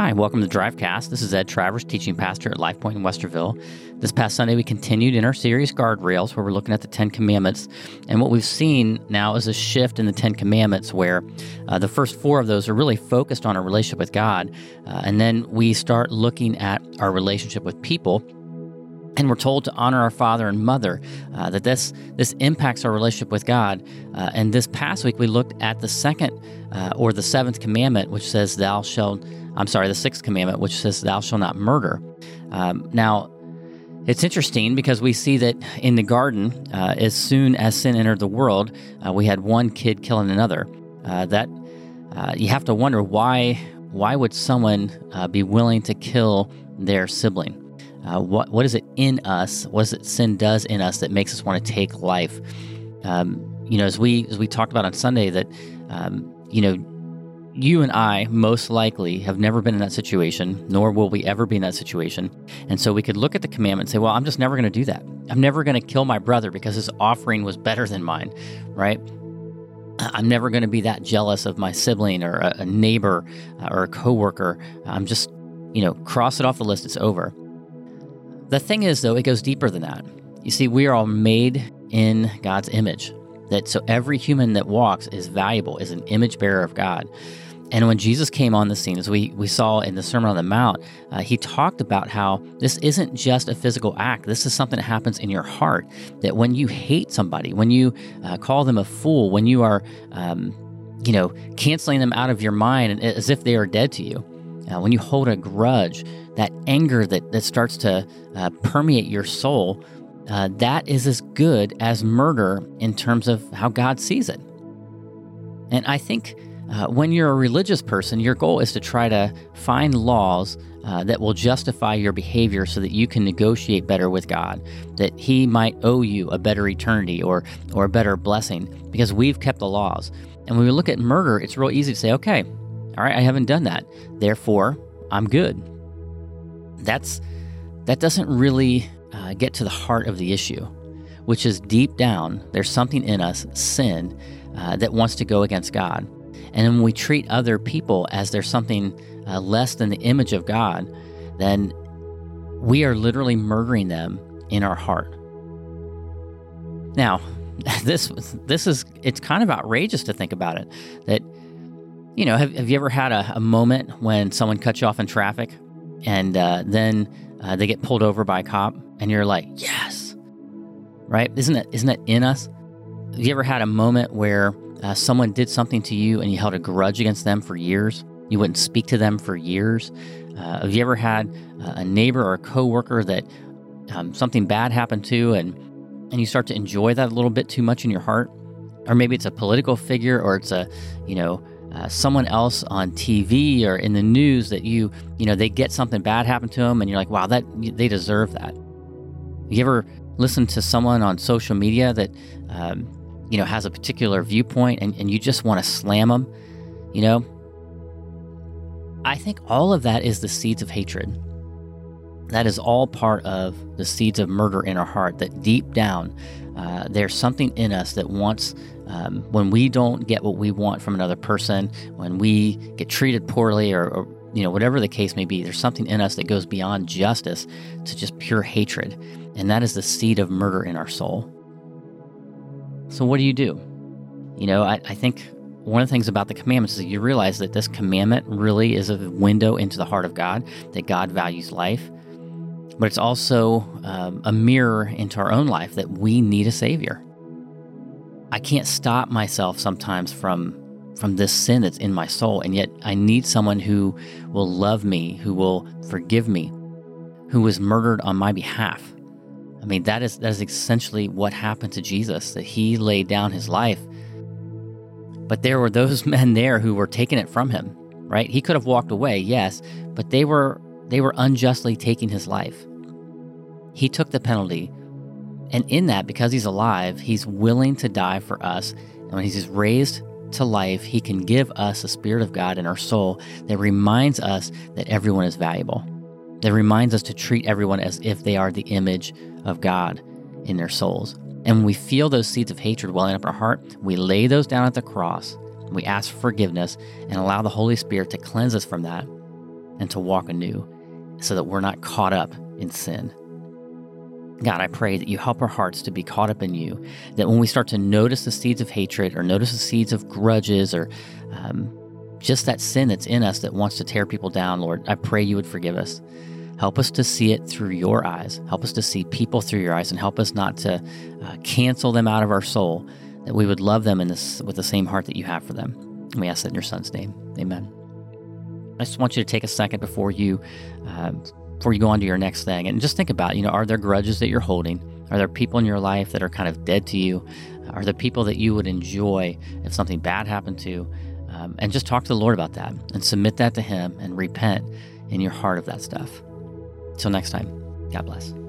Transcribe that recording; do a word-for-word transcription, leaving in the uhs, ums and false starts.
Hi, welcome to Drivecast. This is Ed Travers, teaching pastor at Life Point in Westerville. This past Sunday, we continued in our series, Guardrails, where we're looking at the Ten Commandments. And what we've seen now is a shift in the Ten Commandments where uh, the first four of those are really focused on our relationship with God. Uh, and then we start looking at our relationship with people. And we're told to honor our father and mother, uh, that this this impacts our relationship with God. Uh, and this past week, we looked at the second uh, or the seventh commandment, which says, thou shalt, I'm sorry, the sixth commandment, which says, thou shalt not murder. Um, now, it's interesting because we see that in the garden, uh, as soon as sin entered the world, uh, we had one kid killing another. Uh, that uh, you have to wonder why, why would someone uh, be willing to kill their sibling? Uh, what what is it in us? What is it sin does in us that makes us want to take life? Um, you know, as we as we talked about on Sunday, that um, you know, you and I most likely have never been in that situation, nor will we ever be in that situation. And so we could look at the commandment and say, well, I'm just never going to do that. I'm never going to kill my brother because his offering was better than mine, right? I'm never going to be that jealous of my sibling or a, a neighbor uh, or a coworker. I'm just, you know, cross it off the list. It's over. The thing is, though, it goes deeper than that. You see, we are all made in God's image. That so every human that walks is valuable, is an image bearer of God. And when Jesus came on the scene, as we, we saw in the Sermon on the Mount, uh, he talked about how this isn't just a physical act. This is something that happens in your heart. That when you hate somebody, when you uh, call them a fool, when you are, um, you know, canceling them out of your mind as if they are dead to you, uh, when you hold a grudge, that anger that, that starts to uh, permeate your soul, uh, that is as good as murder in terms of how God sees it. And I think uh, when you're a religious person, your goal is to try to find laws uh, that will justify your behavior so that you can negotiate better with God, that He might owe you a better eternity or or a better blessing because we've kept the laws. And when we look at murder, it's real easy to say, okay, all right, I haven't done that, therefore I'm good. That's that doesn't really uh, get to the heart of the issue, which is deep down, there's something in us, sin, uh, that wants to go against God. And when we treat other people as there's something uh, less than the image of God, then we are literally murdering them in our heart. Now, this this is it's kind of outrageous to think about it. That, you know, have, have you ever had a, a moment when someone cuts you off in traffic? And uh, then uh, they get pulled over by a cop, and you're like, yes, right? Isn't that, isn't that in us? Have you ever had a moment where uh, someone did something to you and you held a grudge against them for years? You wouldn't speak to them for years? Uh, have you ever had uh, a neighbor or a coworker that um, something bad happened to, and, and you start to enjoy that a little bit too much in your heart? Or maybe it's a political figure, or it's a, you know, Uh, someone else on T V or in the news that you, you know, they get something bad happen to them and you're like, wow, that they deserve that. You ever listen to someone on social media that, um, you know, has a particular viewpoint and, and you just want to slam them, you know? I think all of that is the seeds of hatred. That is all part of the seeds of murder in our heart, that deep down, uh, there's something in us that wants, um, when we don't get what we want from another person, when we get treated poorly or, or, you know, whatever the case may be, there's something in us that goes beyond justice to just pure hatred. And that is the seed of murder in our soul. So what do you do? You know, I, I think one of the things about the commandments is that you realize that this commandment really is a window into the heart of God, that God values life. But it's also um, a mirror into our own life that we need a Savior. I can't stop myself sometimes from from this sin that's in my soul, and yet I need someone who will love me, who will forgive me, who was murdered on my behalf. I mean, that is that is essentially what happened to Jesus, that He laid down His life. But there were those men there who were taking it from Him, right? He could have walked away, yes, but they were They were unjustly taking His life. He took the penalty. And in that, because He's alive, He's willing to die for us. And when He's raised to life, He can give us the Spirit of God in our soul that reminds us that everyone is valuable. That reminds us to treat everyone as if they are the image of God in their souls. And when we feel those seeds of hatred welling up our heart, we lay those down at the cross. We ask for forgiveness and allow the Holy Spirit to cleanse us from that. and to walk anew so that we're not caught up in sin. God, I pray that you help our hearts to be caught up in you, that when we start to notice the seeds of hatred or notice the seeds of grudges or um, just that sin that's in us that wants to tear people down, Lord, I pray you would forgive us. Help us to see it through your eyes. Help us to see people through your eyes, and help us not to uh, cancel them out of our soul, that we would love them in this with the same heart that you have for them. And we ask that in your Son's name. Amen. I just want you to take a second before you uh, before you go on to your next thing and just think about, you know, are there grudges that you're holding? Are there people in your life that are kind of dead to you? Are there people that you would enjoy if something bad happened to? Um, and just talk to the Lord about that and submit that to him and repent in your heart of that stuff. Till next time, God bless.